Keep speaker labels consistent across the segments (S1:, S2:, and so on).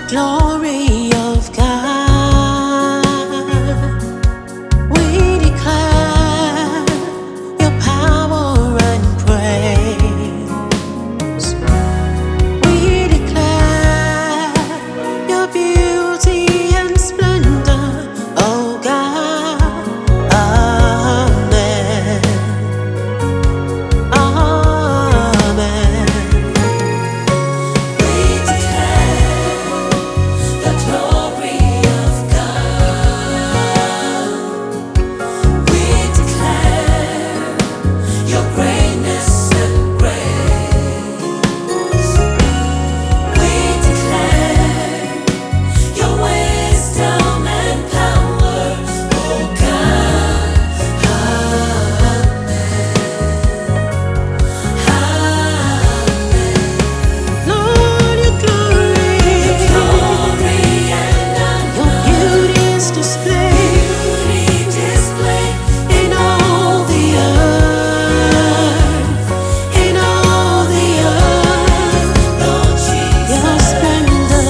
S1: glory of God. We declare your power and praise. We declare your beauty and splendor, oh God. Amen. Amen. We declare the glory of God. We declare your greatness and grace. We declare your wisdom and power, oh God. Lord, your glory and your beauty is displayed in all the earth, in all the earth. Lord Jesus, your splendor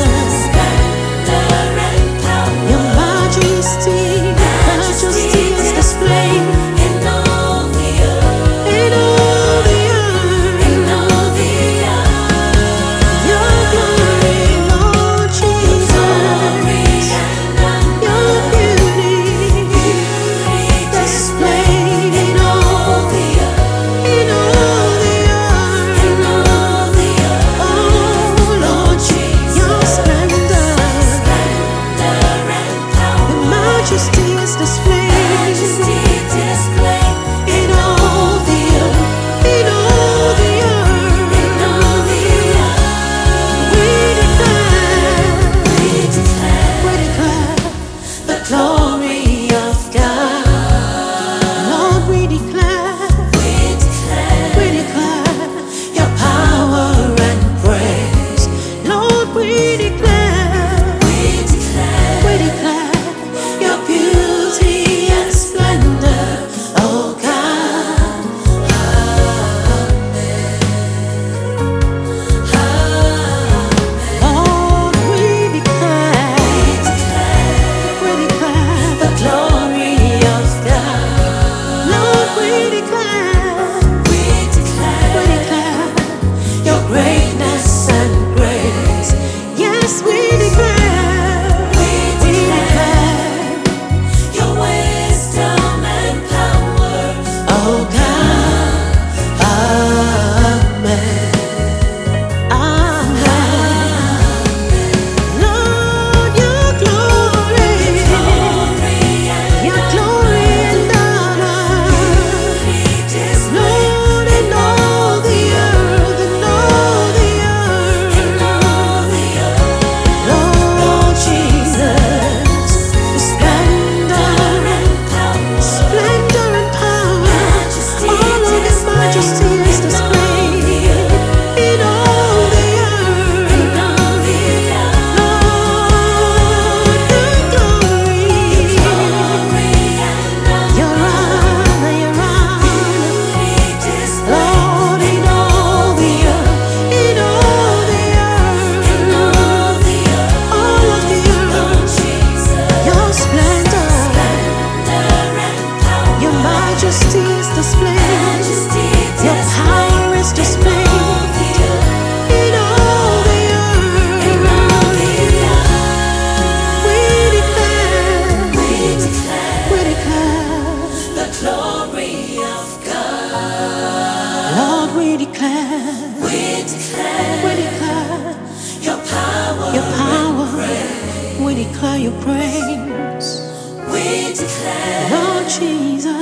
S1: and power, your majesty is displayed in all the earth, in all the earth, in all the earth. Your glory, Lord Jesus, your beauty displayed in all the earth, in all the earth, in all the earth. Oh Lord Jesus, your splendor and power, your majesty is displayed in all the earth, in all the earth, in all the earth. We declare the glory of God. Lord, we declare your power and praise. Lord, we declare your beauty and splendor, oh God. Lord, we declare the glory of God. Lord, we declare your greatness and grace. Yes, we declare your wisdom and power, oh God. Amen. Amen. Lord, your glory and honor, Lord, in all the earth, in all the earth, Lord Jesus, the splendor and power, all of His majesty is displayed in all the earth. Lord, your glory, your honor, Lord, in all the earth, in all the earth, all of the earth, your splendor, your majesty is displayed, your power is displayed in all the earth. We declare the glory of God. Lord, we declare your power, we declare your praise. We declare, Lord Jesus,